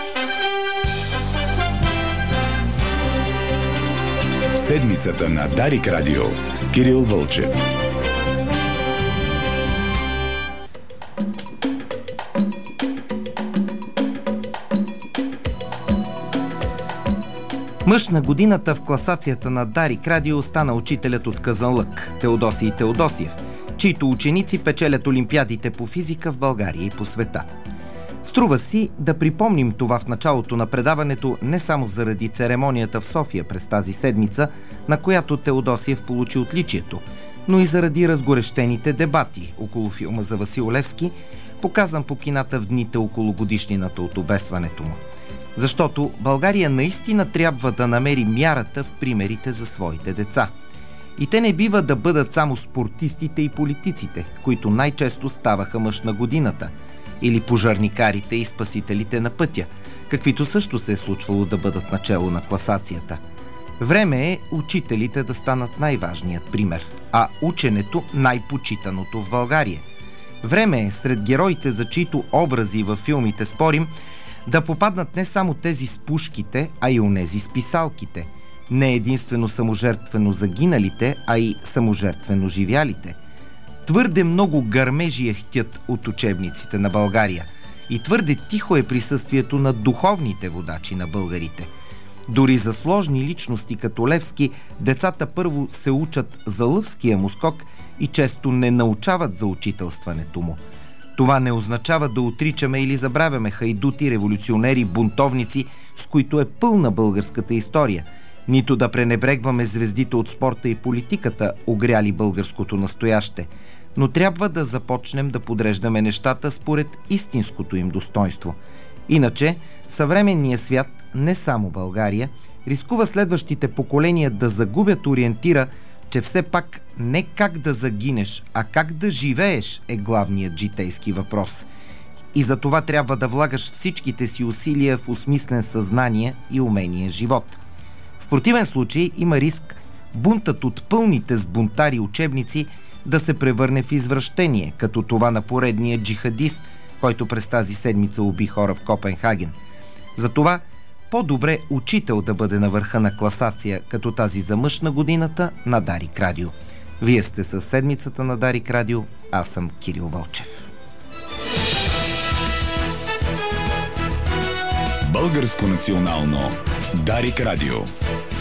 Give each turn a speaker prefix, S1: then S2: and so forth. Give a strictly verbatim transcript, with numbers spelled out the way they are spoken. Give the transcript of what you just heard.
S1: Седмицата на Дарик Радио с Кирил Вълчев.
S2: Мъж на годината в класацията на Дарик Радио стана учителят от Казанлък Теодосий Теодосиев, чието ученици печелят олимпиадите по физика в България и по света. Струва си да припомним това в началото на предаването не само заради церемонията в София през тази седмица, на която Теодосиев получи отличието, но и заради разгорещените дебати около филма за Васил Левски, показан по кината в дните около годишнината от обесването му. Защото България наистина трябва да намери мярата в примерите за своите деца. И те не бива да бъдат само спортистите и политиците, които най-често ставаха мъж на годината, или пожарникарите и спасителите на пътя, каквито също се е случвало да бъдат начело на класацията. Време е учителите да станат най-важният пример, а ученето най-почитаното в България. Време е сред героите, за чието образи във филмите спорим, да попаднат не само тези с пушките, а и онези с писалките. Не единствено саможертвено загиналите, а и саможертвено живялите. Твърде много гърмежи ехтят от учебниците на България и твърде тихо е присъствието на духовните водачи на българите. Дори за сложни личности като Левски, децата първо се учат за лъвския му скок и често не научават за учителстването му. Това не означава да отричаме или забравяме хайдути, революционери, бунтовници, с които е пълна българската история, нито да пренебрегваме звездите от спорта и политиката, огряли българското настояще, но трябва да започнем да подреждаме нещата според истинското им достоинство. Иначе съвременният свят, не само България, рискува следващите поколения да загубят ориентира, че все пак не как да загинеш, а как да живееш е главният житейски въпрос. И за това трябва да влагаш всичките си усилия в осмислен съзнание и умение живот. В противен случай има риск бунтът от пълните с бунтари учебници да се превърне в извращение, като това на поредния джихадист, който през тази седмица уби хора в Копенхаген. Затова по-добре учител да бъде на върха на класация, като тази за мъж на годината на Дарик Радио. Вие сте със седмицата на Дарик Радио, аз съм Кирил Вълчев.
S1: Българско национално Дарик Радио.